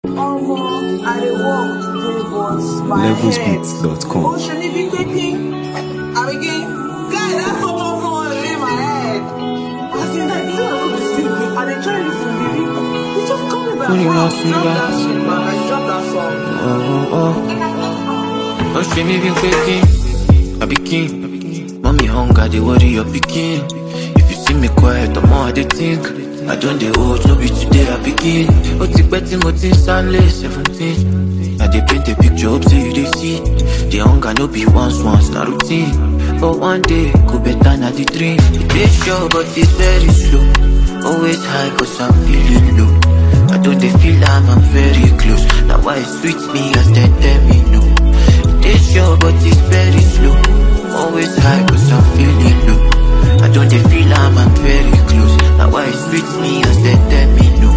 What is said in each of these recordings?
Levelsbeats.com. Don't see me being quaking, I be king. Mommy hunger, they worry you're picking. If you see me quiet, the more they think. I don't they old, no be today I begin. Oti betty motin Stanley 17. Now they paint a picture, hope so you they see. The hunger no be once, na routine. But one day, go better na the dream. It is sure, but it's very slow. Always high, cause I'm feeling low. I don't they feel I'm very close. Now why it sweet me as they tell me no. It is sure, but it's very slow. Always high, cause I'm feeling low. I don't they feel I'm very close. Now why it sweet me as they tell me no.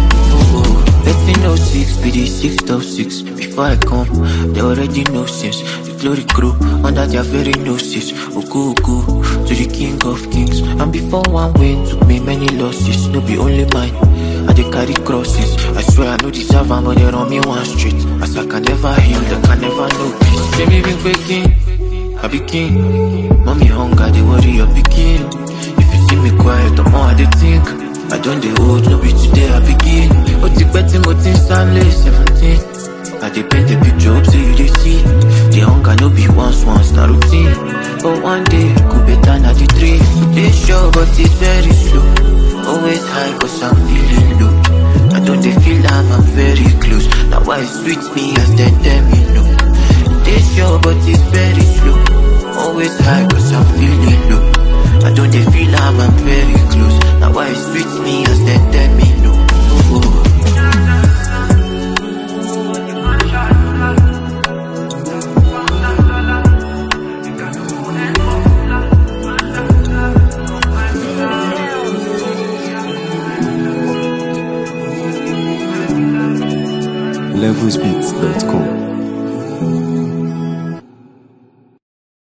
1306, be the 6th of 6. Before I come, they already know since. The glory crew, under their very noses. Oku, to the king of kings. And before one win, took me many losses. No be only mine, I they carry crosses. I swear I know deserve them, but they run me one street. As I can never heal, they can never know peace. They me been quaking, I be king. Mommy hunger, they worry you're picking. If you see me quiet, the more they think. I don't they old, no be today I begin. Oti betty motin Stanley 17. I they paint a picture, hope so you they see. The hunger no be once, na routine. But one day, go better na the dream. They sure, but it's very slow. Always high, cause I'm feeling low. I don't they feel I'm very close. Now why it sweet me as they tell me no. They sure, but it's very slow. Always high, cause I'm feeling low. I don't they feel I'm very close. Now why it sweet me as they tell me no. Levelsbeats.com.